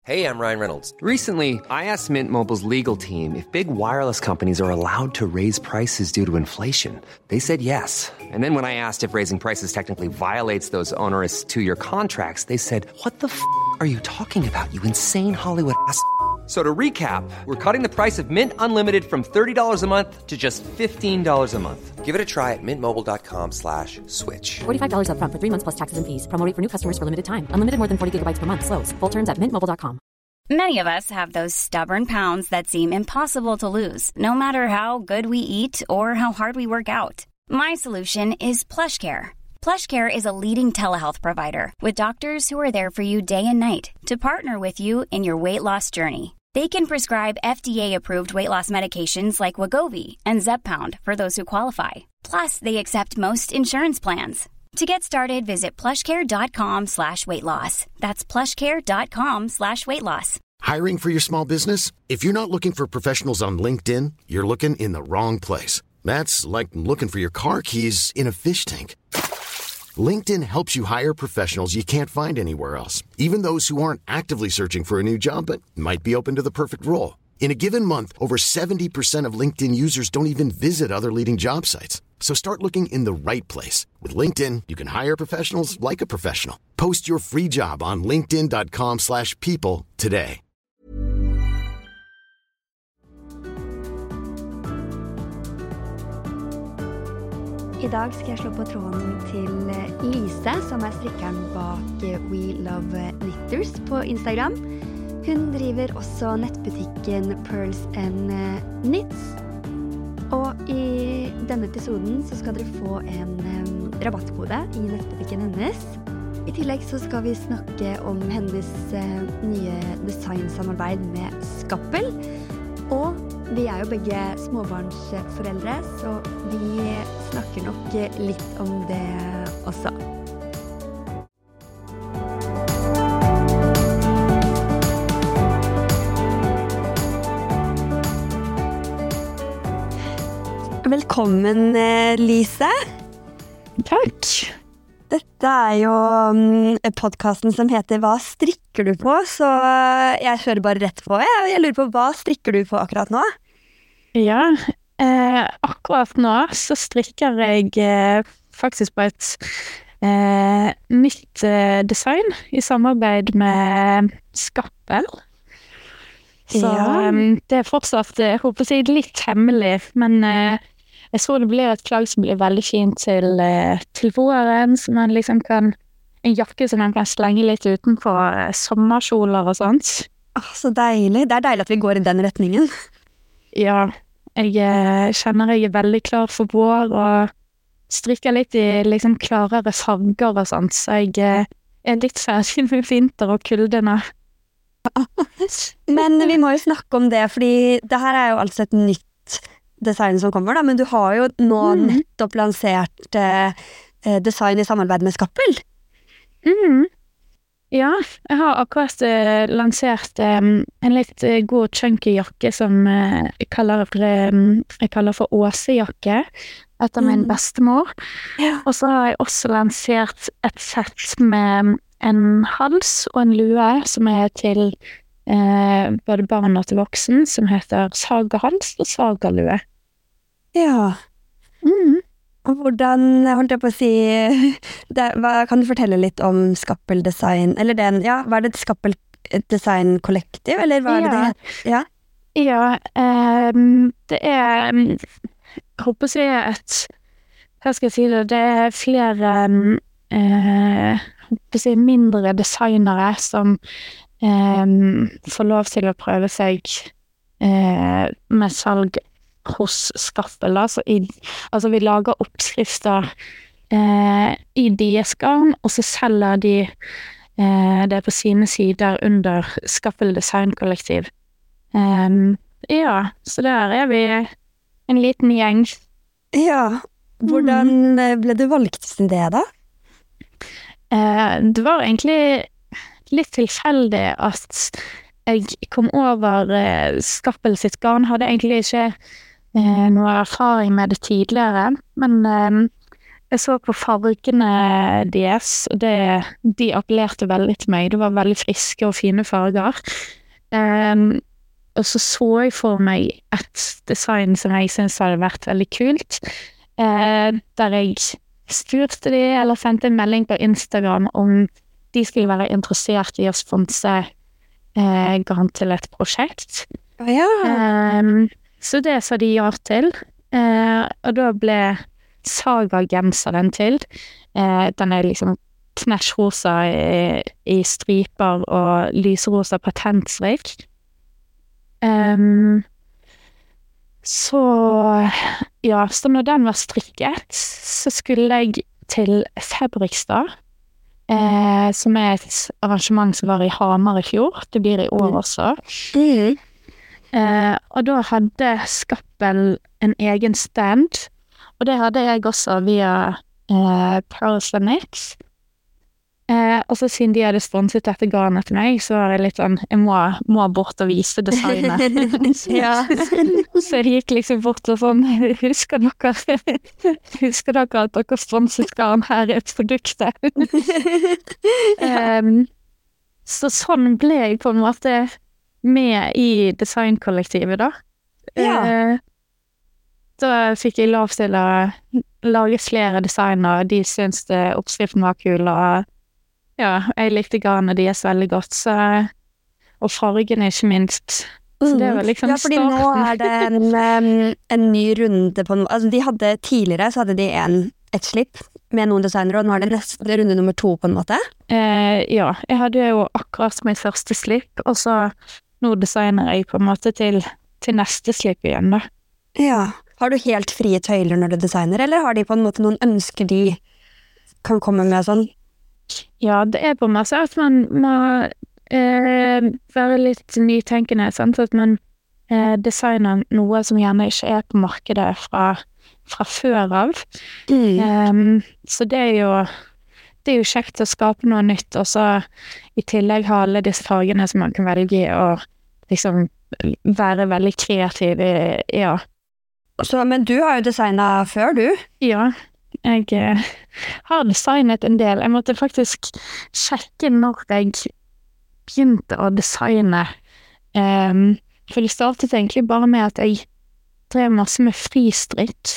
Hey, I'm Ryan Reynolds. Recently, I asked Mint Mobile's legal team if big wireless companies are allowed to raise prices due to inflation. They said yes. And then when I asked if raising prices technically violates those onerous two-year contracts, they said, "What the are you talking about, you insane Hollywood ass?" So to recap, we're cutting the price of Mint Unlimited from $30 a month to just $15 a month. Give it a try at mintmobile.com/switch. $45 up front for 3 months plus taxes and fees. Promo rate for new customers for limited time. Unlimited more than 40 gigabytes per month. Slows full terms at mintmobile.com. Many of us have those stubborn pounds that seem impossible to lose, no matter how good we eat or how hard we work out. My solution is PlushCare. PlushCare is a leading telehealth provider with doctors who are there for you day and night to partner with you in your weight loss journey. They can prescribe FDA-approved weight loss medications like Wegovy and Zepbound for those who qualify. Plus, they accept most insurance plans. To get started, visit plushcare.com/weightloss. That's plushcare.com/weightloss. Hiring for your small business? If you're not looking for professionals on LinkedIn, you're looking in the wrong place. That's like looking for your car keys in a fish tank. LinkedIn helps you hire professionals you can't find anywhere else, even those who aren't actively searching for a new job but might be open to the perfect role. In a given month, over 70% of LinkedIn users don't even visit other leading job sites. So start looking in the right place. With LinkedIn, you can hire professionals like a professional. Post your free job on linkedin.com/people today. I dag skal jeg slå på tråden til Lise, som strikkeren bak We Love Knitters på Instagram. Hun driver også nettbutikken Pearls and Knits. Og i denne episoden så skal dere få en rabattkode i nettbutikken hennes. I tillegg så skal vi snakke om hennes nye designsamarbeid med Skappel. Og vi jo begge småbarnsforeldre, så vi snakker nok litt om det også. Velkommen, Lise. Takk. Dette jo podcasten som heter Hva strikker du på? Så jeg kjører bare rett på. Jeg lurer på, hva strikker du på akkurat nå? Ja, akkurat nå så strikker jeg faktisk på et nytt design i samarbeid med Skappel. Så det fortsatt, jeg håper å si, litt hemmelig, men jeg tror det blir et plagg som blir veldig fint til våren, så man liksom kan, en jakke som man kan slenge litt utenpå sommerkjoler og sånt. Så deilig. Det deilig at vi går i den retningen. Ja, jeg kjenner jeg veldig klar for vår, og strikker litt i liksom klarere farger og sånt, så jeg litt ferdig med vinter og kulde nå. Men vi må jo snakke om det, fordi det her jo altså et nytt design som kommer da, men du har jo nå nettopp lansert design i samarbeid med Skappel. Ja, jeg har akkurat lansert en litt god chunky jakke som jeg kaller for Åsejakke etter min bestemor. Ja. Og så har jeg også lansert et sett med en hals og en lue som til både barn og til voksen, som heter Sagahals og Sagalue. Ja. Og hvordan, holdt jeg på å si, kan du fortelle litt om Skappel Design, eller hva det Skappel Design Kollektiv, eller hva det det? Ja, det jeg håper å si hva skal jeg si det flere håper å si mindre designere som får lov til å prøve seg med salg hos Skappel, altså vi lager oppskrifter i deres garn, og så selger de det på sine sider under Skappel Design Kollektiv. Ja, så der vi en liten gjeng. Ja, hvordan ble du valgt til det da? Det var egentlig litt tilfeldig at jeg kom over Skappel sitt garn, hadde egentlig ikke noe erfaring med det tidligere, men jeg så på fargene deres, og de appellerte veldig til meg. Det var veldig friske og fine farger. Og så jeg for meg et design som jeg synes hadde vært veldig kult, der jeg spurte de, eller sendte en melding på Instagram om de skulle være interessert i å sponse garn til et prosjekt. Ja. Så det sa de ja til, og da ble Saga-genseren til. Den liksom knæsjrosa i striper og lyserosa patentstrikk. Så når den var strikket, så skulle jeg til Fabrikstad, som et arrangement som var i Hamar i fjor. Det blir i år også. Og da hadde Skappel en egen stand, og det hadde jeg også via Pearls and Knits. Og så siden de hadde sponset dette garnet til meg, så var det litt sånn, jeg må bort og vise designet. Så jeg gikk liksom bort og sånn, husker dere at dere sponset garn her i et produktet? Så sånn ble jeg på en måte med i designkollektivet da. Da fikk jeg lov til å lage flere designer, de syntes oppskriften var kul, og jeg likte garnet deres veldig godt, og fargene ikke minst. Så det var liksom fordi nå det en ny runde på noe. Altså de hadde tidligere, så hadde de et slipp med noen designere, og nå det neste runde nummer 2 på en måte. Ja, jeg hadde jo akkurat mitt første slipp, og så nå designer jeg på en måte til neste slipp igjen da. Ja. Har du helt frie tøyler når du designer, eller har de på en måte noen ønsker de kan komme med sånn? Ja, det på en måte at man må være litt nytenkende, sant? At man designer noe som gjerne ikke på markedet fra før av. Så det er jo kjekt å skape noe nytt, og så i tillegg ha alle disse fargene som man kan velge, og liksom være veldig kreativ ja. Så, men du har jo designet før, du? Ja, jeg har designet en del. Jeg måtte faktisk sjekke når jeg begynte å designe. For det startet egentlig bare med at jeg drev masse med fristrikk.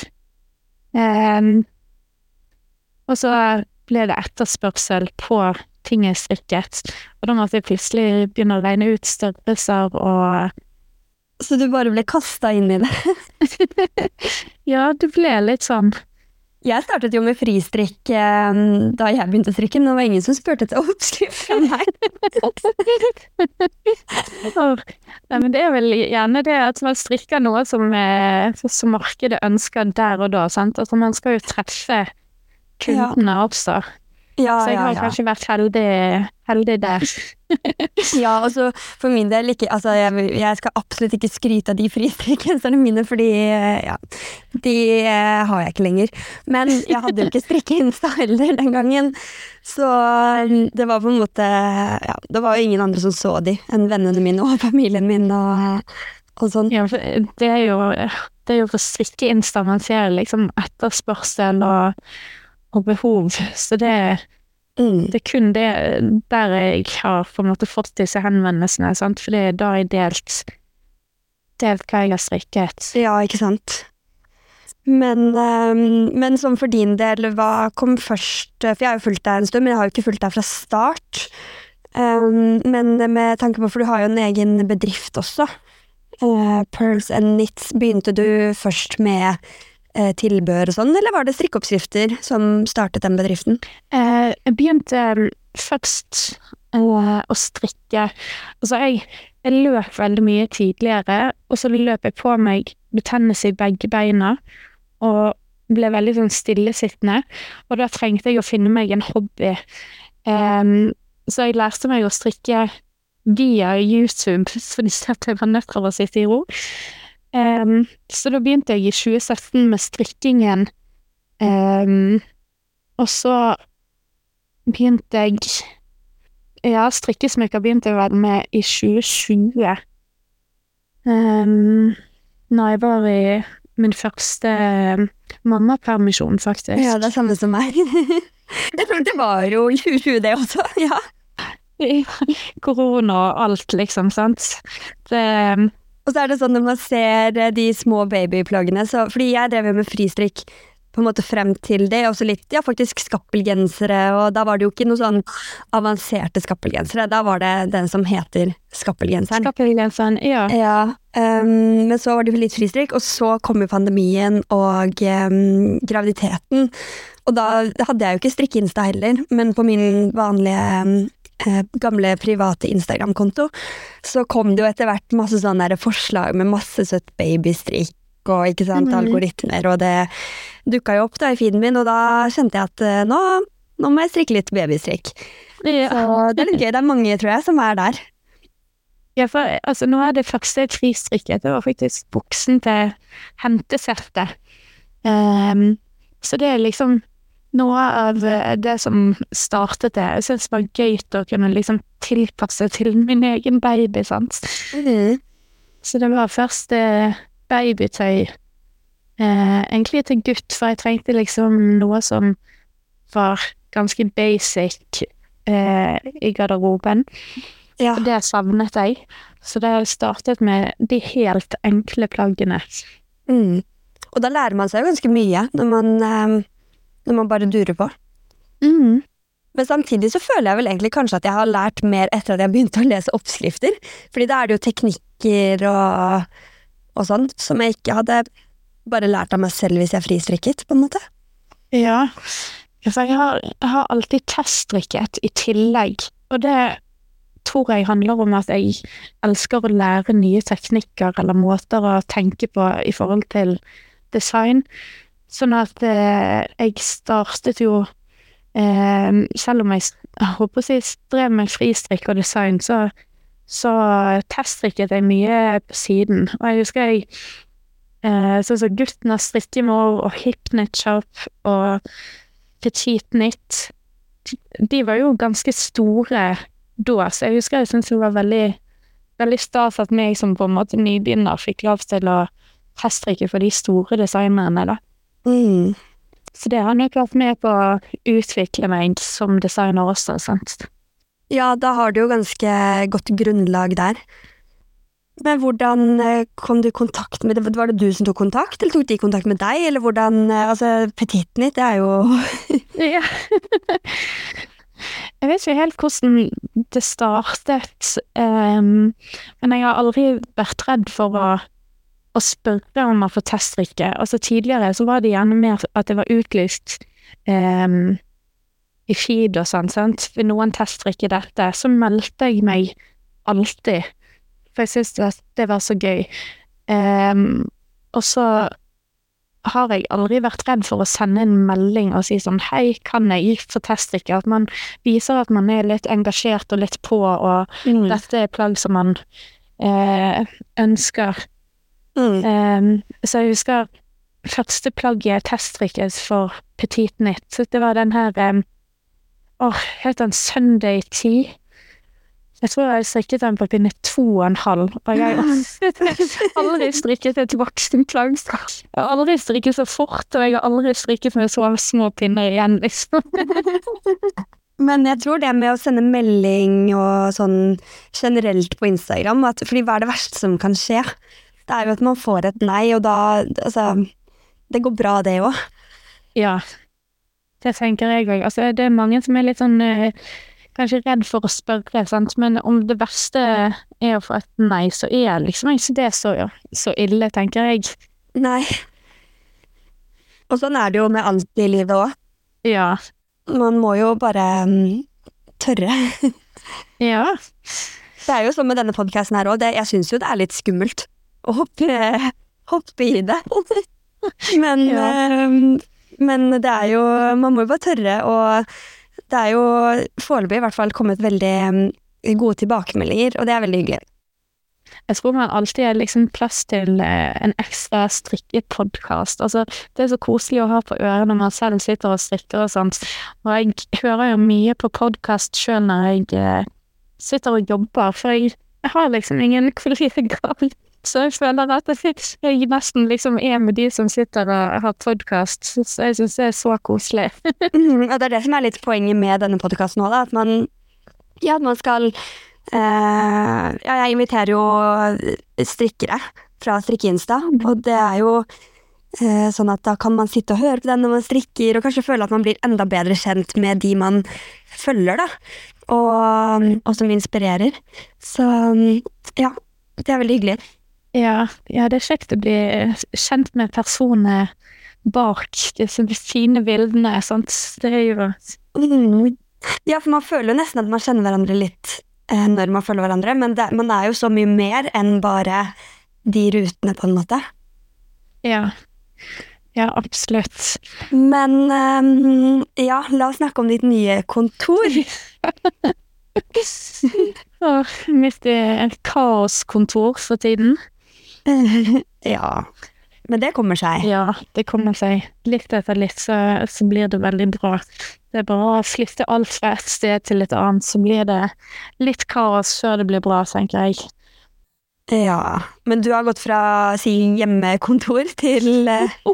Og så ble det etterspørsel på ting jeg strikket. Og da måtte jeg plutselig begynne å regne ut størrelser og... Så du bare ble kastet inn i det? Ja, det ble litt sånn. Jeg startet jo med fristrikk da jeg begynte å strikke, men det var ingen som spurte etter oppskrift fra meg. Nei, men det vel gjerne det at man strikker noe som markedet ønsker der og da, sant? Altså man skal jo treffe kundene også. Ja, så jeg har kanskje vært heldig der. Ja, og så for min del ikke, altså jeg skal absolutt ikke skryte av de fristrikkgenserne mine, fordi de har jeg ikke lenger. Men jeg hadde jo ikke strikkeinsta heller den gangen, så det var på en måte, det var jo ingen andre som så de enn vennene mine og familien min og sånn. Ja, for det er jo for strikkeinsta man ser liksom etterspørsel og behov, så det er kun det der jeg har på en måte fått disse henvendelsene, sant? For det er da jeg delt hva jeg har strikket. Ja, ikke sant? Men som for din del, hva kom først? For jeg har jo fulgt deg en stund, men jeg har jo ikke fulgt deg fra start. Men med tanke på, for du har jo en egen bedrift også. Pearls and Knits, begynte du først med tilbør og sånn, eller var det strikkeoppskrifter som startet den bedriften? Jeg begynte først å strikke. Altså jeg løp veldig mye tidligere, og så løp jeg på meg betennelse i begge beina, og ble veldig sånn stillesittende, og da trengte jeg å finne meg en hobby. Så jeg lærte meg å strikke via YouTube, fordi jeg var nødt til å sitte i ro. Så da begynte jeg i 2017 med strikkingen, og så begynte jeg strikkesmykker begynte jeg vel med i 2020 når jeg var min første mammapermisjon, faktisk. Ja, det samme som meg. Jeg tror det var jo 2020 det også, ja. Korona og alt, liksom, sant? Og så det sånn når man ser de små babyplaggene, fordi jeg drev jo med fristrikk på en måte frem til det, og så litt, ja, faktisk skappelgensere, og da var det jo ikke noe sånn avanserte skappelgensere, da var det den som heter skappelgenseren. Skappelgenseren, ja. Ja, men så var det jo litt fristrikk, og så kom jo pandemien og graviditeten, og da hadde jeg jo ikke strikke-insta heller, men på min vanlige gamle private Instagram-konto, så kom det jo etter hvert masse sånne der forslag med masse søtt babystrikk, og ikke sant, algoritmer, og det dukket jo opp da i feeden min, og da kjente jeg at nå må jeg strikke litt babystrikk. Ja. Så det litt gøy, det mange, tror jeg, som der. Ja, for altså, nå det første fristrikket, det var faktisk buksen til hentesettet. Så det liksom noe av det som startet det. Jeg synes det var gøy å kunne liksom tilpasse til min egen baby, sant? Så det var først babytøy, egentlig til gutt, for jeg trengte liksom noe som var ganske basic i garderoben. Ja. Og det savnet jeg. Så det startet med de helt enkle plaggene. Og da lærer man seg jo ganske mye når man bare durer på. Men samtidig så føler jeg vel egentlig kanskje at jeg har lært mer etter at jeg begynte å lese oppskrifter. Fordi da det jo teknikker og sånn, som jeg ikke hadde bare lært av meg selv hvis jeg fristrikket, på en måte. Ja, for jeg har alltid teststrikket i tillegg, og det tror jeg handler om at jeg elsker å lære nye teknikker eller måter å tenke på i forhold til design, sånn at jeg startet jo, selv om jeg håper å si drev med fristrikk og design, så teststrikket jeg mye på siden, og jeg husker sånn som Gutten av strikkemor og Hip Knit Shop og Petit Knit, de var jo ganske store da, så jeg husker jeg synes det var veldig, veldig stas at meg som på en måte nybegynner fikk lov til å teststrikke for de store designerne da. Så det har nok vært med på å utvikle meg som designer også, sant? Ja, da har du jo ganske godt grunnlag der. Men hvordan kom du i kontakt med det? Var det du som tok kontakt, eller tok de kontakt med deg? Eller hvordan, altså, Petit Knit, det jo... Ja. Jeg vet ikke helt hvordan det startet, men jeg har aldri vært redd for å spørre om å få teststrikke. Altså tidligere så var det gjerne mer at det var utlyst i feed og sånn, sant? Ved noen teststrikke dette, så meldte jeg meg alltid, for jeg synes det var så gøy. Og så har jeg aldri vært redd for å sende en melding og si sånn, hei, kan jeg få teststrikke? At man viser at man litt engasjert og litt på, og dette plagg som man ønsker. Så jeg husker første plagget teststrikkes for Petit Knit, så det var den her helt den Sunday Tea. Jeg tror jeg strikket den på pinne 2,5, og jeg har aldri strikket et voksenplagg. Jeg har aldri strikket så fort, og jeg har aldri strikket med så små pinner igjen, liksom. Men jeg tror det med å sende melding og sånn generelt på Instagram, fordi hva det verste som kan skje? Det jo at man får et nei, og da, altså, det går bra det også. Ja, det tenker jeg også. Altså, det mange som litt sånn, kanskje redd for å spørre, sant? Men om det verste å få et nei, så liksom ikke det så ille, tenker jeg. Nei. Og sånn det jo med alt i livet også. Ja. Man må jo bare tørre. Ja. Det jo sånn med denne podcasten her også, jeg synes jo det litt skummelt å hoppe i det. Men det jo, man må jo bare tørre, og det jo foreløpig i hvert fall kommet veldig gode tilbakemeldinger, og det veldig hyggelig. Jeg tror man alltid liksom plass til en ekstra strikkepodcast. Altså, det så koselig å ha på ørene når man selv sitter og strikker og sånt. Og jeg hører jo mye på podcast selv når jeg sitter og jobber, for jeg har liksom ingen kollegaer Så jeg føler at jeg nesten liksom med de som sitter og har podcast, så jeg synes det så koselig. Og det det som litt poenget med denne podcasten nå, da, at man skal jeg inviterer jo strikkere fra Strikkeinsta, og det jo sånn at da kan man sitte og høre på den når man strikker, og kanskje føle at man blir enda bedre kjent med de man følger da, og som inspirerer. Så ja, det veldig hyggelig. Ja, det kjekt å bli kjent med personer bak disse fine bildene, sant? Det jo... Ja, for man føler jo nesten at man kjenner hverandre litt når man følger hverandre, men man jo så mye mer enn bare de rutene på en måte. Ja, absolutt. Men ja, la oss snakke om ditt nye kontor. Mitt et kaoskontor for tiden. Ja, men det kommer seg. Ja, det kommer seg. Litt etter litt så blir det veldig bra. Det bare å flytte alt fra et sted til et annet, så blir det litt kaos før det blir bra, tenker jeg. Ja, men du har gått fra hjemmekontor til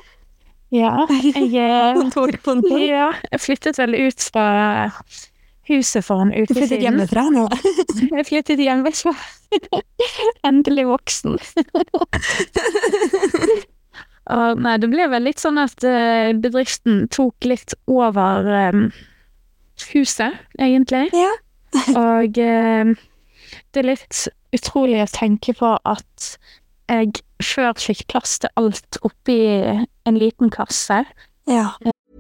kontor. Ja, jeg flyttet vel ut fra huset for en uke siden. Du flyttet hjemmefra nå? Jeg flyttet hjemmefra. Endelig voksen. Nei, det ble vel litt sånn at bedriften tok litt over huset, egentlig. Ja. Og det litt utrolig å tenke på at jeg før fikk plass til alt oppi en liten kasse. Ja.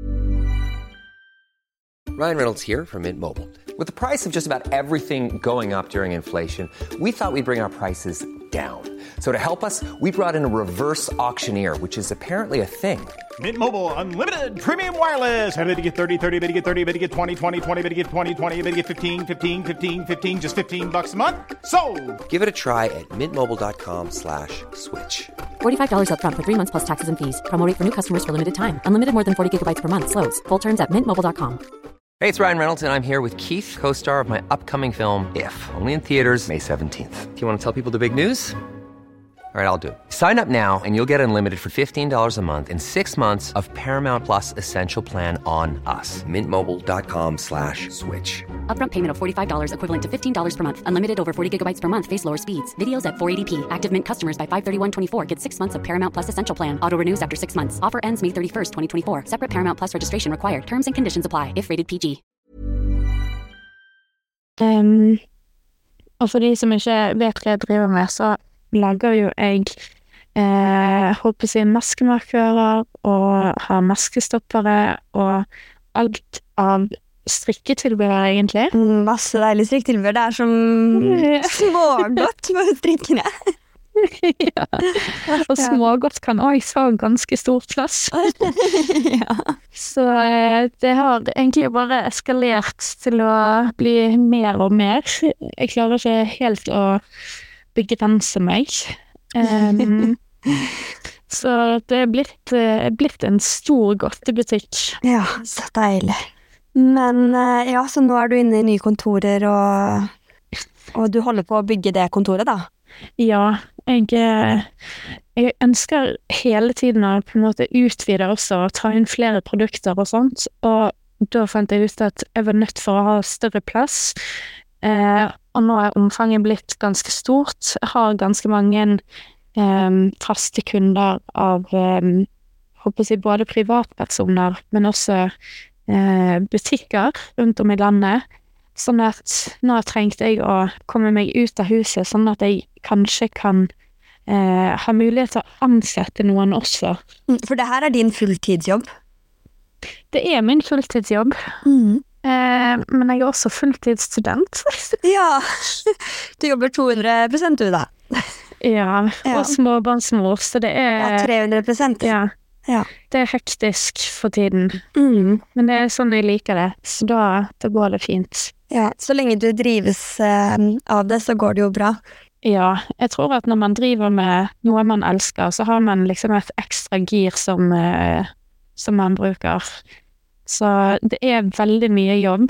Ryan Reynolds here from Mint Mobile. With the price of just about everything going up during inflation, we thought we'd bring our prices down. So to help us, we brought in a reverse auctioneer, which is apparently a thing. Mint Mobile Unlimited Premium Wireless. How to get 30, 30, how to get 30, how to get 20, 20, 20, how to get 20, 20, how to get 15, 15, 15, 15, just $15 a month? Sold! Give it a try at mintmobile.com/switch. $45 up front for 3 months plus taxes and fees. Promo rate for new customers for limited time. Unlimited more than 40 gigabytes per month. Slows full terms at mintmobile.com. Hey, it's Ryan Reynolds, and I'm here with Keith, co-star of my upcoming film, If, only in theaters May 17th. Do you want to tell people the big news? All right, I'll do it. Sign up now and you'll get unlimited for $15 a month and 6 months of Paramount Plus Essential Plan on us. mintmobile.com/switch. Upfront payment of $45 equivalent to $15 per month. Unlimited over 40 gigabytes per month. Face lower speeds. Videos at 480p. Active Mint customers by 531.24 get 6 months of Paramount Plus Essential Plan. Auto renews after 6 months. Offer ends May 31st, 2024. Separate Paramount Plus registration required. Terms and conditions apply if rated PG. Og for de som ikke vet hva jeg driver med, så lager jo jeg holdt på å si maskemarkører og har maskestoppere og alt av strikketilbehør egentlig. Masse deilig strikketilbehør. Det som smågodt for strikkene. Ja, og smågodt kan også ha ganske stor plass. Ja. Så det har egentlig bare eskalert til å bli mer og mer. Jeg klarer ikke helt å begrense meg. Så det blitt en stor godtebutikk. Ja, så deilig. Men ja, så nå du inne i nye kontorer, og du holder på å bygge det kontoret da? Ja, jeg ønsker hele tiden å på en måte utvide også, og ta inn flere produkter og sånt, og da fant jeg ut at jeg var nødt for å ha større plass. Og nå omfanget blitt ganske stort. Jeg har ganske mange faste kunder av håper jeg, både privatpersoner, men også butikker rundt om i landet. Sånn at nå trengte jeg å komme meg ut av huset, sånn at jeg kanskje kan ha mulighet til å ansette noen også. For det her din fulltidsjobb? Det min fulltidsjobb. Men jeg også fulltidsstudent. Ja, du jobber 200% du da. Ja, og småbarnsmor, så det ja, 300%. Ja, det hektisk for tiden. Men det sånn jeg liker det, så da går det fint. Ja, så lenge du drives av det, så går det jo bra. Ja, jeg tror at når man driver med noe man elsker, så har man liksom et ekstra gir som man bruker. Så det veldig mye jobb,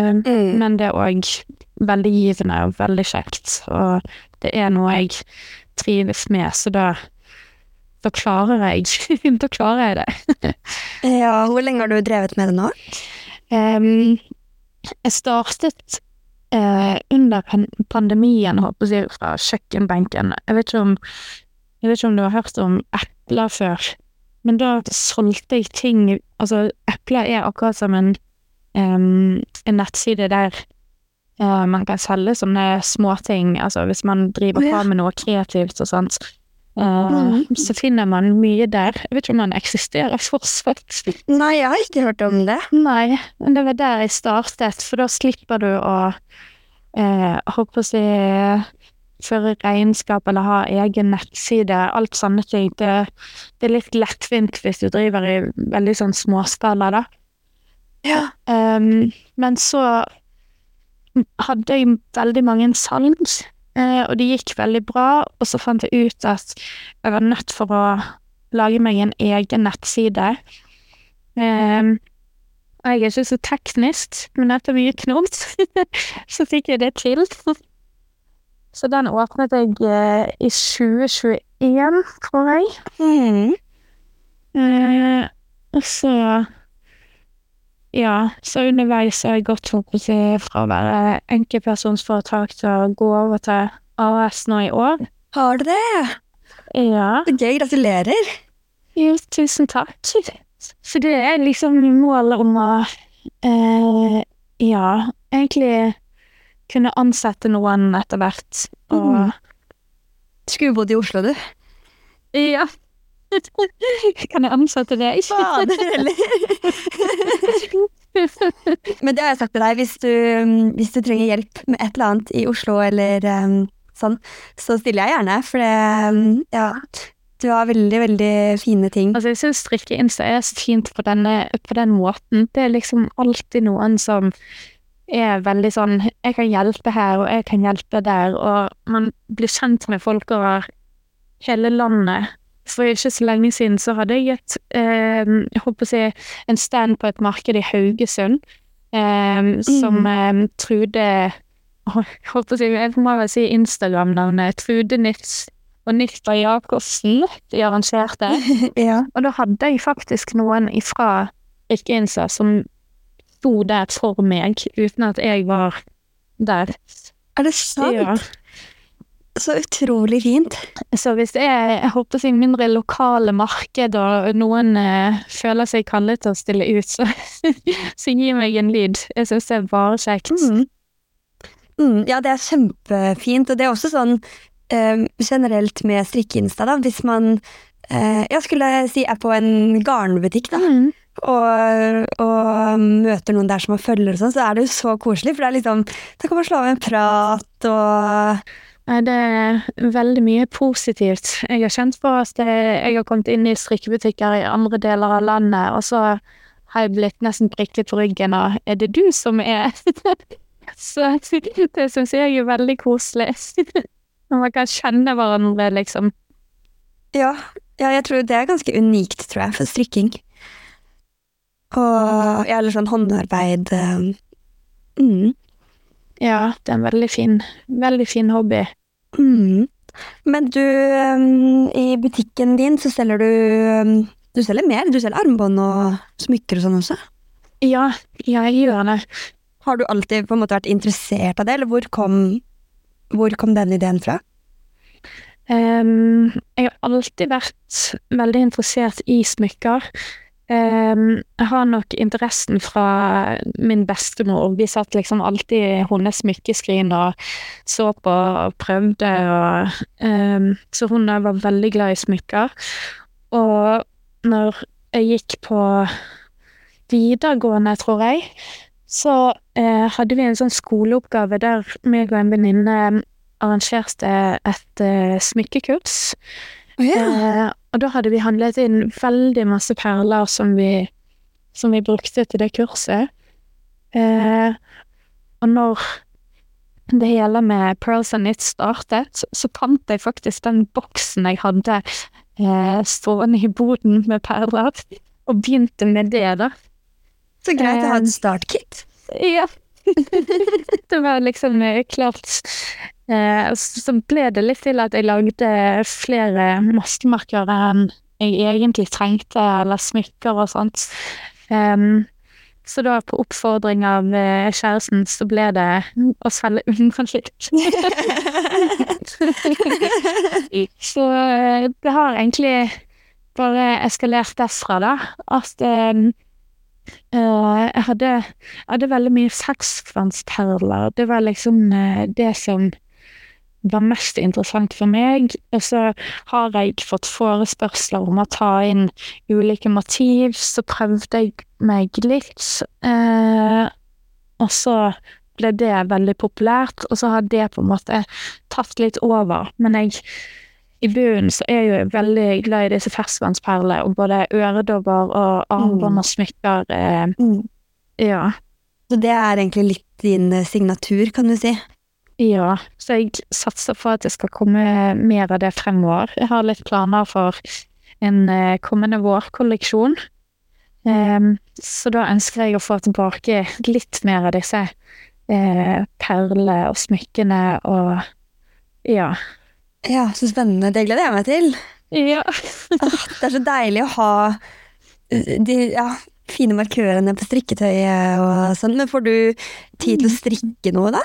men det også veldig givende og veldig kjekt, og det noe jeg trives med, så da klarer jeg, da klarer jeg det. Ja, hvor lenge har du drevet med det nå? Jeg startet under pandemien, håper jeg, fra kjøkkenbenken. Jeg vet ikke om du har hørt om epler før, men da solgte jeg ting, altså epler akkurat som en nettside der man kan selge sånne småting, altså hvis man driver på med noe kreativt og sånt, så finner man mye der. Jeg vet ikke om man eksisterer fortsatt. Nei, jeg har ikke hørt om det. Nei, men det var der jeg startet, for da slipper du å håper å si føre regnskap eller ha egen nettside, alt sånne ting. Det er litt lettvint hvis du driver i veldig sånn småskala da. Ja. Men så hadde jeg veldig mange salg, og det gikk veldig bra, og så fant jeg ut at jeg var nødt for å lage meg en egen nettside. Og jeg ikke så teknisk, men etter mye knort, så fikk jeg det til. Så den åpnet jeg i 2021, tror jeg. Og så, så underveis har jeg gått fra å være enkeltpersonsforetak til å gå over til AS nå i år. Har du det? Ja. Så gøy, gratulerer. Jo, tusen takk. Så det liksom målet om å, egentlig kunne ansette noen etter hvert. Og skulle bodd i Oslo, du? Ja. Kan jeg ansette deg? Fader, eller? Men det har jeg sagt til deg, hvis du trenger hjelp med et eller annet i Oslo, eller sånn, så stiller jeg gjerne, for det, du har veldig, veldig fine ting. Altså, jeg synes strikke-insta så fint på den måten. Det liksom alltid noen som veldig sånn, jeg kan hjelpe her, og jeg kan hjelpe der, og man blir kjent med folk over hele landet. For ikke så lenge siden så hadde jeg jeg håper å si, en stand på et marked i Haugesund, som Trude, jeg håper å si, jeg må vel si Instagram-navnet, Trude Nitz og Nikta Jakobsen, de arrangerte. Ja. Og da hadde jeg faktisk noen ifra strikke-insta som sto der for meg, uten at jeg var der. Det sant? Ja. Så utrolig fint. Så hvis det jeg håper å si, mindre lokale marked, og noen føler seg kallet til å stille ut, så gi meg en lyd. Jeg synes det bare kjekt. Ja, det kjempefint, og det også sånn generelt med strikke-insta da, hvis man, jeg skulle si på en garnbutikk da, og møter noen der som har følger og sånn, så det jo så koselig, for det liksom, da kan man slå av en prat og... Det veldig mye positivt. Jeg har kjent på at jeg har kommet inn i strikkebutikker i andre deler av landet, og så har jeg blitt nesten prikket på ryggen, og det du som Så det synes jeg veldig koselig. Når man kan kjenne hverandre, liksom. Ja, jeg tror det ganske unikt, tror jeg, for strikking. Og eller sånn håndarbeid. Ja, det en veldig fin hobby. Men du, i butikken din så selger du selger mer, du selger armbånd og smykker og sånn også? Ja, jeg gjør det. Har du alltid på en måte vært interessert av det, eller hvor kom den ideen fra? Jeg har alltid vært veldig interessert i smykker. Jeg har nok interessen fra min bestemor. Vi satt liksom alltid i hennes smykkeskrin og så på og prøvde, så hun var veldig glad i smykker. Og når jeg gikk på videregående, tror jeg, så hadde vi en sånn skoleoppgave der meg og en venninne arrangerte et smykkekurs. Og da hadde vi handlet inn veldig masse perler som vi brukte til det kurset. Og når det hele med Pearls and Knits startet, så fant jeg faktisk den boksen jeg hadde stående i boden med perler, og begynte med det da. Så greit å ha en startkit. Ja. Det var liksom klart Så ble det litt til at jeg lagde flere maskemerker enn jeg egentlig trengte, eller smykker og sånt. Så da på oppfordring av kjæresten så ble det å selge unna litt. Så det har egentlig bare eskalert derfra da, at jeg hadde veldig mye sekskvannsperler. Det var liksom det som var mest interessant for meg, og så har jeg fått forespørsler om å ta inn ulike motiv, så prøvde jeg meg litt, og så ble det veldig populært, og så har det på en måte tatt litt over, men i bunnen så jeg jo veldig glad i disse ferskvannsperler, og både øredobber og armbånd og smykker, ja. Så det egentlig litt din signatur, kan du si? Ja, så jeg satser på at det skal komme mer av det fremover. Jeg har litt planer for en kommende vårkolleksjon. Så da ønsker jeg å få tilbake litt mer av disse perlene og smykkene og ja. Ja, så spennende. Det gleder jeg meg til. Ja. Det så deilig å ha de fine markørene på strikketøyet og sånn. Men får du tid til å strikke noe da?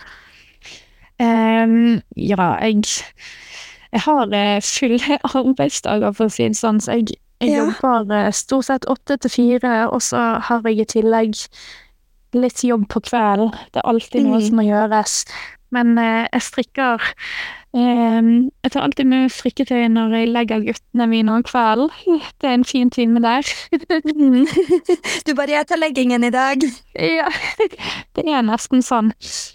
Ja, jeg har fulle arbeidsdager for å si det sånn, så jeg jobber stort sett 8 til 4, og så har jeg i tillegg litt jobb på kvelden. Det alltid noe som må gjøres, men jeg strikker, jeg tar alltid med strikketøy når jeg legger guttene mine om kvelden. Det en fin time der. Du bare, jeg tar leggingen i dag. Ja, det nesten sånn.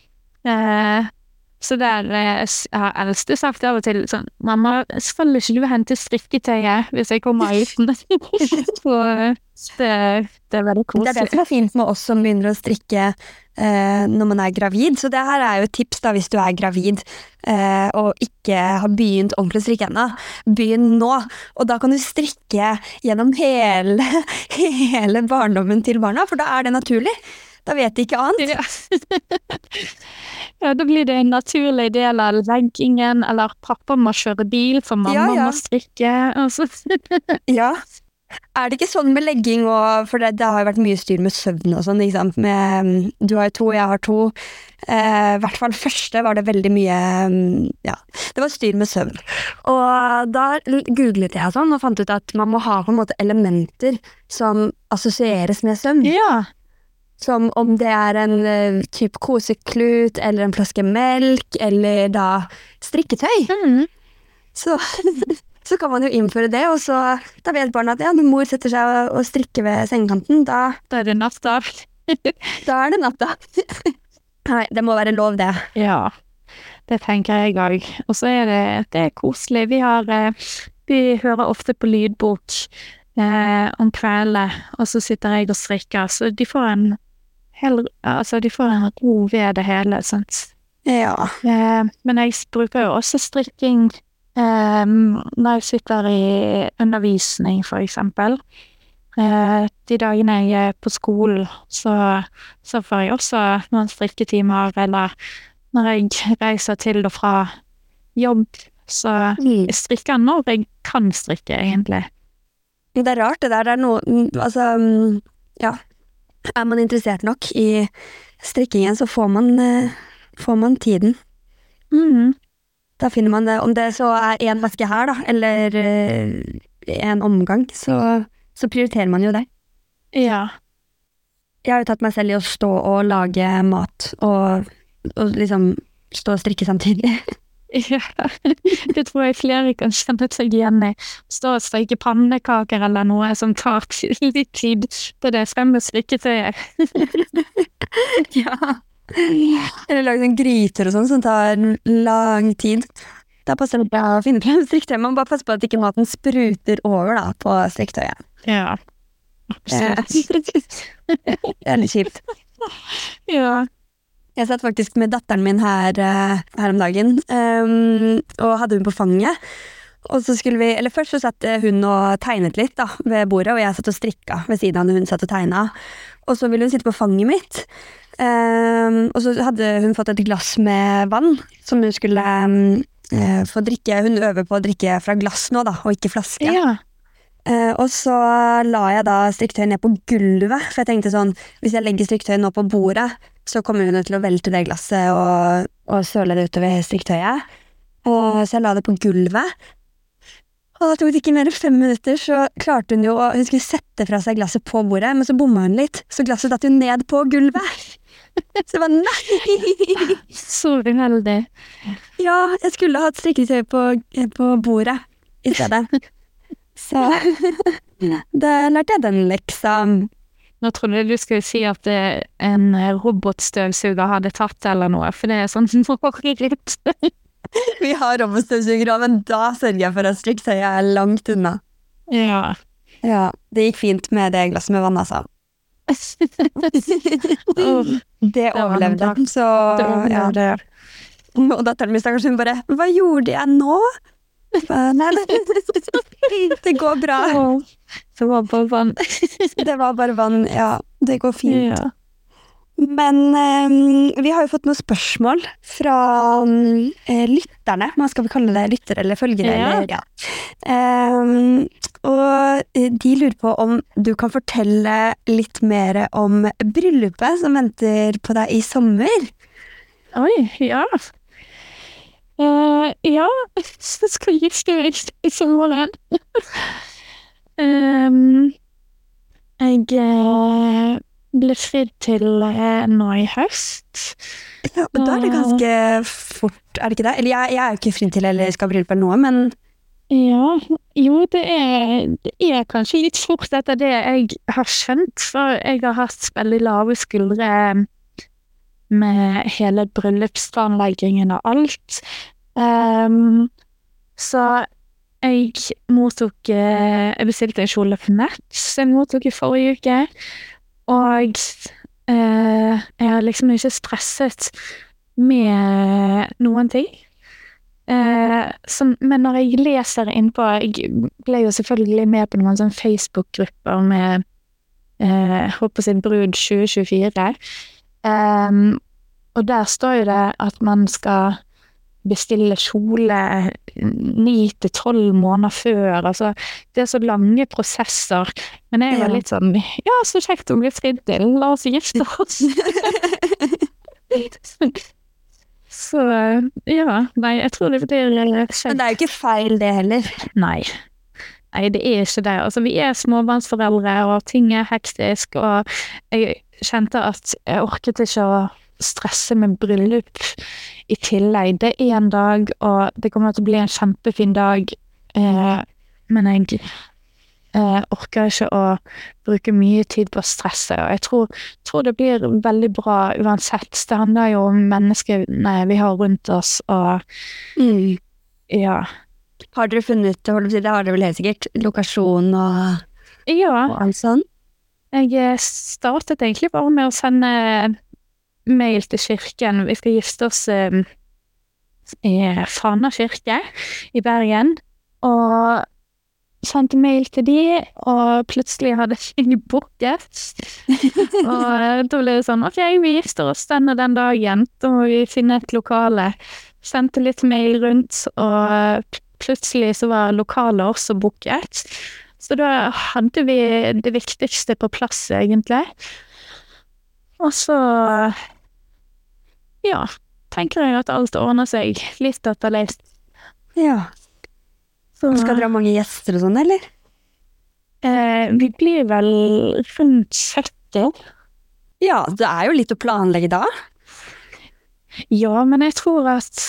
Så der har eldste sagt av og til sånn, mamma, skal ikke du hente strikketøyet hvis jeg kommer uten? Så det veldig koselig. Det det som fint med oss som begynner å strikke når man gravid, så det her jo et tips da hvis du gravid og ikke har begynt ordentlig å strikke ennå. Begynn nå, og da kan du strikke gjennom hele barndommen til barna, for da det naturlig. Da vet de ikke annet. Ja, da blir det en naturlig del av leggingen, eller pappa må kjøre bil, for mamma må strikke. Ja. Det ikke sånn med legging, for det har jo vært mye styr med søvn og sånn, ikke sant? Du har jo 2, jeg har 2. I hvert fall første var det veldig mye, det var styr med søvn. Og da googlet jeg sånn, og fant ut at man må ha på en måte elementer som assosieres med søvn. Ja. Som om det en typ koseklut, eller en flaske melk, eller da strikketøy. Så kan man jo innføre det, og så da vet barna at når mor setter seg og strikker ved sengekanten, da det natta. Da det natta. Nei, det må være lov det. Ja, det tenker jeg også. Og så det koselig. Vi hører ofte på lydbok om kvelden, og så sitter jeg og strikker, så de får en ro ved det hele, sant? Ja. Men jeg bruker jo også strikking når jeg sitter i undervisning, for eksempel. De dagene jeg på skolen, så får jeg også noen strikketimer, eller når jeg reiser til og fra jobb, så jeg strikker når jeg kan strikke, egentlig. Det rart, det der noe, altså, ja, man interessert nok i strikkingen, så får man tiden. Da finner man det, om det så en vaske her da, eller en omgang, så prioriterer man jo det. Ja. Jeg har jo tatt meg selv i å stå og lage mat, og liksom stå og strikke samtidig. Ja, det tror jeg flere kan kjenne seg igjen i. Stå og strikke pannekaker eller noe som tar litt tid til det fremme strikketøyet. Ja. Eller lage sånn gryter og sånn som tar lang tid. Da passer det bra å finne frem strikketøy. Man bare passer på at ikke maten spruter over da, på strikketøyet. Ja, absolutt. Det litt kjipt. Ja. Jeg satt faktisk med datteren min her om dagen, og hadde hun på fanget. Og så skulle først så satt hun og tegnet litt da, ved bordet, og jeg satt og strikka ved siden av når hun satt og tegnet. Og så ville hun sitte på fanget mitt, Og så hadde hun fått et glass med vann, som hun skulle få drikke. Hun øver på å drikke fra glass nå da, og ikke flaske. Ja. Og så la jeg da strikketøy ned på gulvet, for jeg tenkte sånn, hvis jeg legger strikketøy nå på bordet, så kommer hun til å velte det glasset og søle det utover strikketøyet. Så jeg la det på gulvet. Og da tok det ikke mer enn 5 minutter, så klarte hun jo hun skulle sette fra seg glasset på bordet, men så bomma hun litt, så glasset datt jo ned på gulvet. Så det var nei! Så uheldig. Ja, jeg skulle hatt strikketøy på bordet i stedet. Så da lærte jeg den leksa. Nå trodde jeg du skulle si at en robotstøvsuger hadde tatt eller noe, for det sånn litt. Vi har robotstøvsugere, men da sørger jeg for at strikketøyet langt unna. Ja. Ja, det gikk fint med det glasset med vann, altså. Det overlevde. Så, ja. Og datteren min stakkars, hun bare, hva gjorde jeg nå? Nei, det går bra. Det var bare vann. Det var bare vann, ja. Det går fint. Ja. Men vi har jo fått noen spørsmål fra lytterne. Man skal vel kalle det lyttere eller følgere. Ja. Eller, ja. Og de lurer på om du kan fortelle litt mer om bryllupet som venter på deg i sommer. Oi, ja. Ja, så skal jeg gifte meg i sommeren. Jeg ble fridd til nå i høst. Ja, og da er det ganske fort, er det ikke det? Eller jeg er jo ikke fridd til eller skal bryllup eller noe, men... Ja, jo, det er kanskje litt fort etter det jeg har skjønt, for jeg har hatt veldig lave skuldre med hele bryllupsplanleggingen og alt. Så jeg bestilte en kjole på nett, så jeg mottok i forrige uke. Og jeg har liksom ikke stresset med noen ting. Men når jeg leser innpå, jeg ble jo selvfølgelig med på noen sånne Facebook-grupper med håper å si Brud 2024. Og der står jo det at man skal bestille kjole 9-12 måneder før, altså det er så lange prosesser, men jeg var litt sånn, ja, så kjekt å bli fridd til, la oss gifte oss. Så, ja, nei, jeg tror det blir kjekt. Men det er jo ikke feil det heller. Nei, det er ikke det. Altså, vi er småbarnsforeldre, og ting er hektisk, og jeg kjente at jeg orket ikke å stresse med bryllup i tillegg. Det er en dag, og det kommer til å bli en kjempefin dag, men jeg orker ikke å bruke mye tid på å stresse, og jeg tror det blir veldig bra uansett. Det handler jo om menneskene vi har rundt oss, og ja. Har dere funnet, det har dere vel helt sikkert, lokasjon og alt sånn? Jeg startet egentlig bare med å sende mail til kirken. Vi skal gifte oss i Fana kirke i Bergen, og sendte mail til de, og plutselig hadde jeg booket. Og da ble det sånn, ok, vi gifter oss den og den dagen, da må vi finne et lokale. Sendte litt mail rundt, og plutselig så var lokalet også booket. Så da hadde vi det viktigste på plass, egentlig. Og så ja, tenker jeg at alt ordner seg litt etter litt. Ja. Så skal dere ha mange gjester og sånn, eller? Vi blir vel rundt 70. Ja, det er jo litt å planlegge da. Ja, men jeg tror at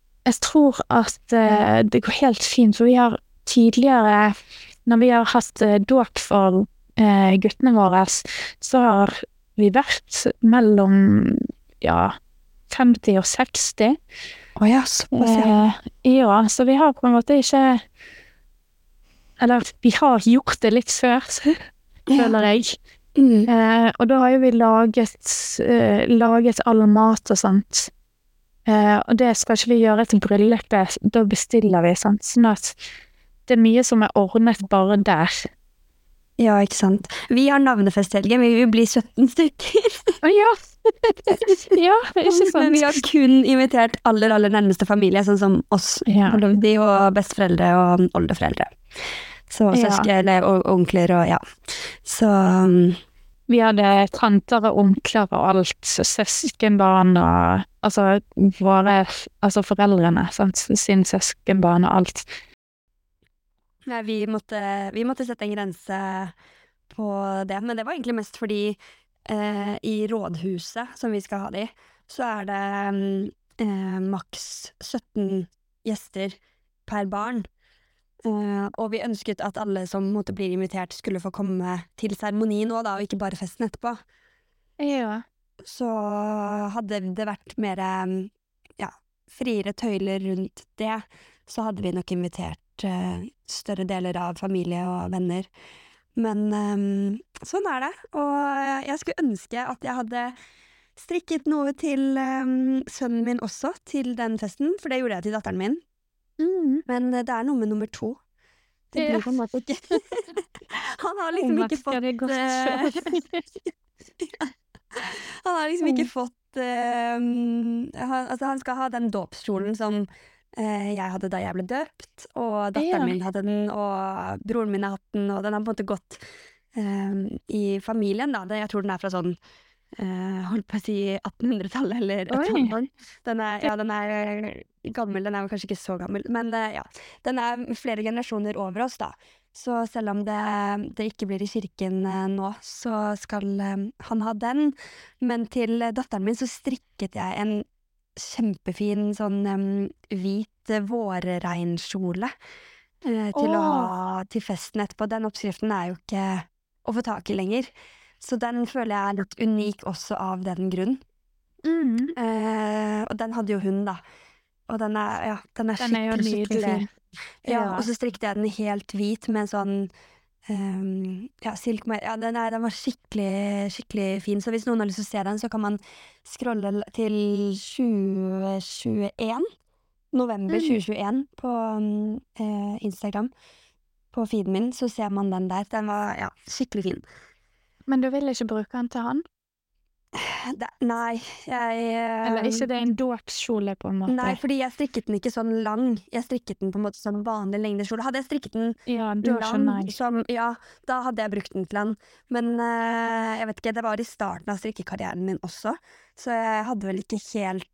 det går helt fint, for vi har tidligere, når vi har hatt dåp for guttene våre, så har vi vært mellom, 50 og 60. Åja, såpass, ja. Ja, så vi har på en måte ikke, eller vi har gjort det litt før, føler jeg. Og da har jo vi laget all mat og sånt. Og det skal ikke vi gjøre til bryllupet, da bestiller vi, sant? Sånn at det er mye som er ordnet bare der. Ja, ikke sant. Vi har navnefesthelgen, vi vil bli 17 stykker. Ja, Ja, ikke sant? Men vi har kun invitert aller nærmeste familie, sånn som oss, Ja. de og besteforeldre og oldeforeldre. Så Ja. søsken og onkler og ja. Så Vi hadde tanter og onkler og alt, søskenbarn og altså våre, altså foreldrene, sant, sin søskenbarn og alt. nei, vi måtte sette en grense på det, men det var egentlig mest fordi i rådhuset som vi skal ha det i, så det maks 17 gjester per barn. Og vi ønsket at alle som måtte bli invitert skulle få komme til seremonien nå da, og ikke bare festen etterpå. Ja. Så hadde det vært mer friere tøyler rundt det, så hadde vi nok invitert større deler av familie og venner. Men sånn det. Og jeg skulle ønske at jeg hadde strikket noe til sønnen min også, til den festen, for det gjorde jeg til datteren min. Men det noe med nummer 2. Det blir på en måte ikke Han har liksom ikke fått Han har liksom ikke fått han skal ha den dåpskjolen som jeg hadde da jeg ble døpt, og datteren min hadde den, og broren min har hatt den, og den har på en måte gått i familien da. Jeg tror den fra sånn holdt på å si 1800-tallet eller et eller annet. Den gammel, den jo kanskje ikke så gammel, men den flere generasjoner over oss da. Så selv om det ikke blir i kirken nå, så skal han ha den. Men til datteren min så strikket jeg en kjempefin sånn hvit vårregnkjole til å ha til festen etterpå. Den oppskriften jo ikke å få tak i lenger. Så den føler jeg litt unik også av den grunn. Og den hadde jo hun da. Og den skikkelig fin. Ja, og så strikket jeg den helt hvit med sånn silk. Ja, den var skikkelig fin. Så hvis noen har lyst til å se den, så kan man scrolle til 2021. November 2021 på Instagram. På feeden min, så ser man den der. Den var skikkelig fin. Men du vil ikke bruke den til han? Nei, Eller ikke det en dåpskjole på en måte? Nei, fordi jeg strikket den ikke sånn lang. Jeg strikket den på en måte sånn vanlig lengdekjole. Hadde jeg strikket den lang, da hadde jeg brukt den til han. Men jeg vet ikke, det var i starten av strikkekarrieren min også, så jeg hadde vel ikke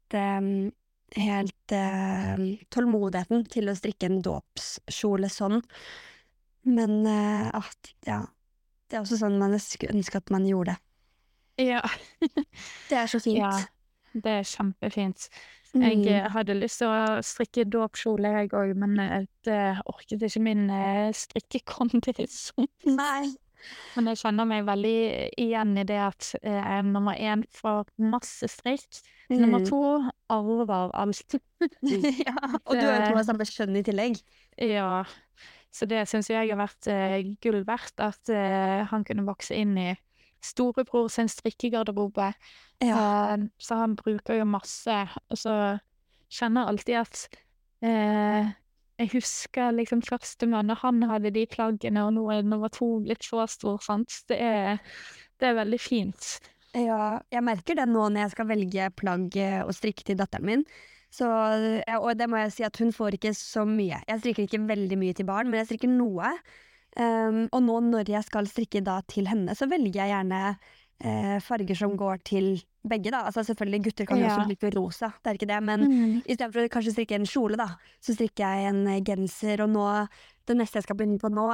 helt tålmodigheten til å strikke en dåpskjole sånn. Men det også sånn man skulle ønske at man gjorde det. Ja. Det så fint. Ja, det kjempefint. Jeg hadde lyst til å strikke dåpskjole jeg også, men det orket ikke min strikkekondis. Nei. Men jeg kjenner meg veldig igjen i det at nummer 1 får masse strikk, nummer 2 arver alt. Ja, og du jo to av samme kjønn i tillegg. Ja, så det synes jeg har vært gull verdt, at han kunne vokse inn i storebror sin strikkegarderobe. Så han bruker jo masse, og så kjenner jeg alltid at jeg husker liksom førstemann, og han hadde de plaggene, og nå nummer 2 litt så stor, sant? Det veldig fint. Ja, jeg merker det nå når jeg skal velge plagg og strikke til datteren min. Så, og det må jeg si at hun får ikke så mye. Jeg strikker ikke veldig mye til barn, men jeg strikker noe. Og nå når jeg skal strikke da til henne, så velger jeg gjerne farger som går til begge da. Altså selvfølgelig gutter kan jo også bruke rosa, det ikke det, men i stedet for å kanskje strikke en kjole da, så strikker jeg en genser, og nå, det neste jeg skal begynne på nå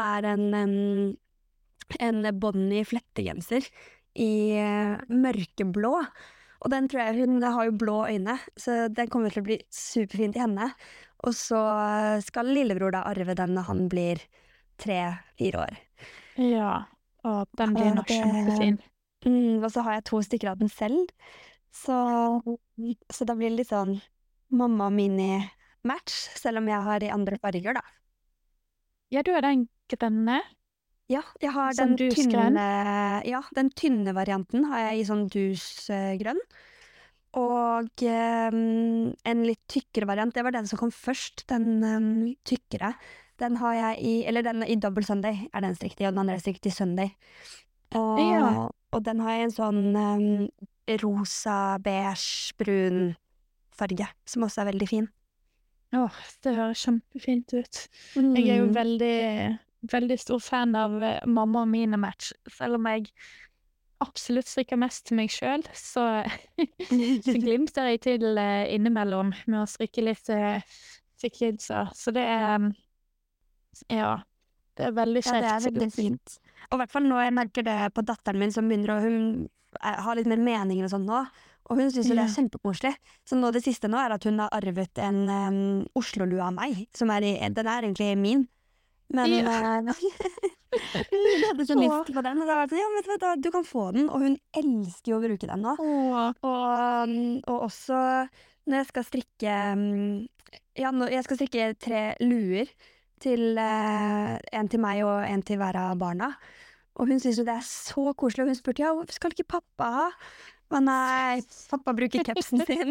en Bonnie flettegenser i mørkeblå. Og den tror jeg, hun har jo blå øyne, så den kommer til å bli superfint til henne. Og så skal lillebror da arve den når han blir 3-4 år. Ja, og den blir nok kjempefin. Og så har jeg 2 stykker av den selv, så da blir det litt sånn mamma mini-match, selv om jeg har i andre farger da. Ja, du har den grønne. Ja, jeg har den tynne varianten har jeg i sånn dusgrønn. Og en litt tykkere variant, det var den som kom først, den tykkere. Den har jeg den i Double Sunday den strikket i, og den andre strikket i Sunday. Og den har jeg en sånn rosa, beige, brun farge, som også er veldig fin. Det høres kjempefint ut. Jeg er jo veldig stor fan av mamma og mine match, selv om jeg absolutt strikker mest til meg selv, så glimter jeg til innimellom med å strikke litt til kidsa. Så det er det er veldig kjekt. Ja, det er veldig fint. Og i hvert fall nå, jeg merker det på datteren min som begynner hun har litt mer meninger og sånn nå, og hun synes jo det er kjempekoselig. Så nå det siste nå er at hun har arvet en Oslo-lue av meg, som den er egentlig min. Men hun hadde så lyst på den, og da var det sånn, vet du hva, du kan få den, og hun elsker jo å bruke den nå. Og også når jeg skal strikke, jeg skal strikke 3 luer til en til meg og en til hver av barna. Og hun synes jo det er så koselig, og hun spurte, hvorfor skal ikke pappa ha? Men nei, pappa bruker capsen sin.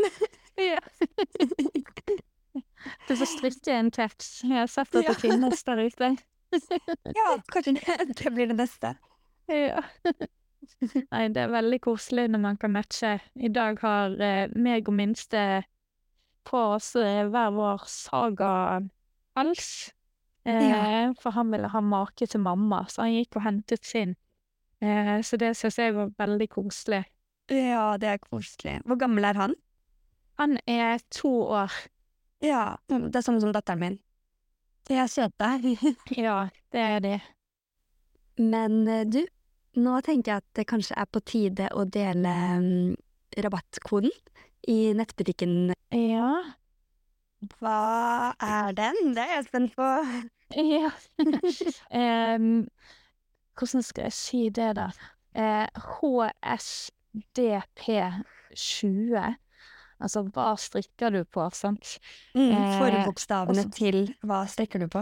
Du får strikke en caps. Jeg har sett at det finnes der ute. Kanskje det blir det neste. Nei, det er veldig koselig når man kan matche. I dag har meg og minste på oss hver vår saga-hals. For han ville ha make til mamma, så han gikk og hentet sin. Så det synes jeg var veldig koselig. Ja, det er koselig. Hvor gammel er han? Han er 2 år. Ja, det er samme som datteren min. Det er søte. Ja, det er det. Men du, nå tenker jeg at det kanskje er på tide å dele rabattkoden i nettbutikken. Ja. Hva er den? Det er jeg spent på. Ja. Hvordan skal jeg si det da? HSDP20. Altså, hva strikker du på, sant? Forbokstavene til hva strikker du på?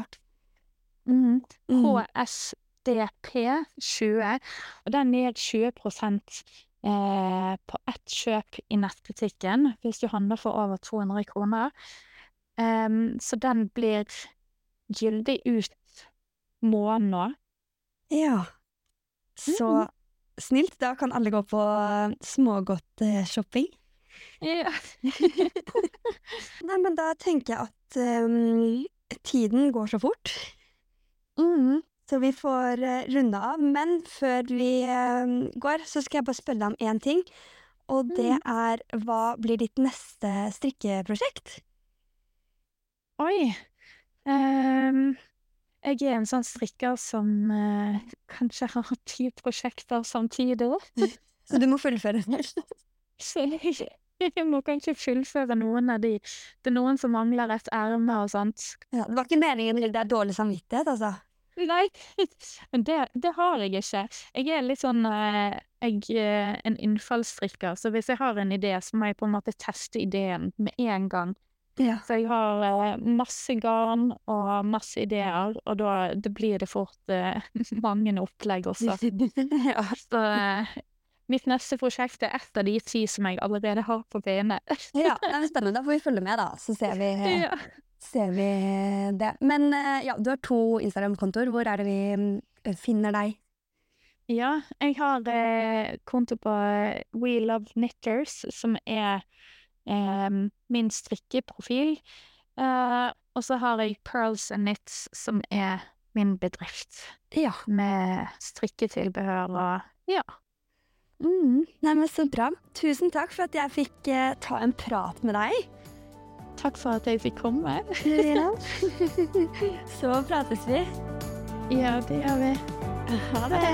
HSDP20. Og den gir 20% på ett kjøp i nettbutikken, hvis du handler for over 200 kroner. Så den blir gyldig ut måneden nå. Ja. Så snilt, da kan alle gå på smågodt shopping. Ja. Nei, men da tenker jeg at tiden går så fort. Så vi får runde av. Men før vi går, så skal jeg bare spørre deg om en ting. Og det er, hva blir ditt neste strikkeprosjekt? Oi. Jeg er en sånn strikker som kanskje har 10 prosjekter samtidig. Så du må fullføre først. Så jeg må kanskje fullføre noen av de. Det er noen som mangler et erme og sånt. Ja, det var ikke meningen til det er dårlig samvittighet, altså. Nei, men det har jeg ikke. Jeg er litt sånn, en innfallsstrikker, så hvis jeg har en idé, så må jeg på en måte teste ideen med en gang. Ja. Så jeg har masse garn og masse ideer, og det blir det fort mange opplegg også. Ja. Så mitt neste prosjekt er et av de 10 som jeg allerede har på bene. Ja, det er spennende. Da får vi følge med da, så ser vi det. Men ja, du har 2 Instagram-kontoer. Hvor er det vi finner deg? Ja, jeg har konto på We Love Knitters, som er min strikkeprofil. Og så har jeg Pearls and Knits, som er min bedrift. Ja. Med strikketilbehør og ja. Nei, men så bra. Tusen takk for at jeg fikk ta en prat med deg. Takk for at jeg fikk komme. Ja. Så prates vi. Ja, det gjør vi. Ha det.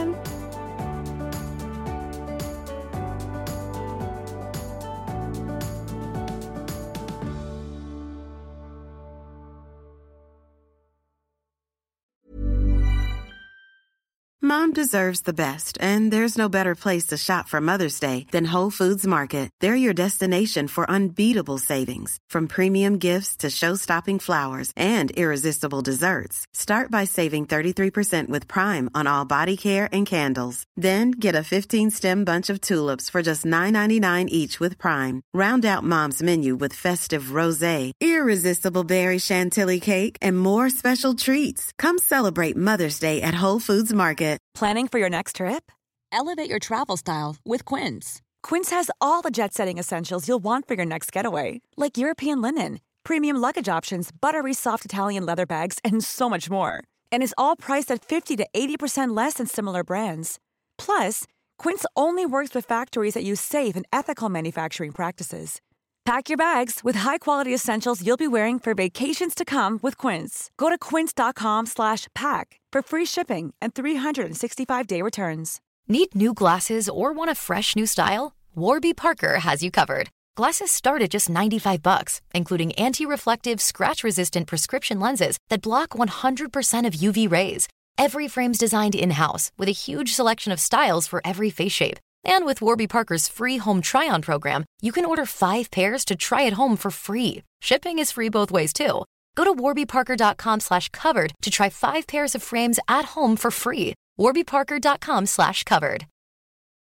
Mom deserves the best, and there's no better place to shop for Mother's Day than Whole Foods Market. They're your destination for unbeatable savings, from premium gifts to show-stopping flowers and irresistible desserts. Start by saving 33% with Prime on all body care and candles. Then get a 15-stem bunch of tulips for just $9.99 each with Prime. Round out Mom's menu with festive rosé, irresistible berry chantilly cake, and more special treats. Come celebrate Mother's Day at Whole Foods Market. Planning for your next trip? Elevate your travel style with Quince. Quince has all the jet-setting essentials you'll want for your next getaway, like European linen, premium luggage options, buttery soft Italian leather bags, and so much more. And is all priced at 50 to 80% less than similar brands. Plus, Quince only works with factories that use safe and ethical manufacturing practices. Pack your bags with high-quality essentials you'll be wearing for vacations to come with Quince. Go to quince.com/pack for free shipping and 365-day returns. Need new glasses or want a fresh new style? Warby Parker has you covered. Glasses start at just $95, including anti-reflective, scratch-resistant prescription lenses that block 100% of UV rays. Every frame's designed in-house with a huge selection of styles for every face shape. And with Warby Parker's free home try-on program, you can order 5 pairs to try at home for free. Shipping is free both ways, too. Go to warbyparker.com/covered to try 5 pairs of frames at home for free. warbyparker.com/covered.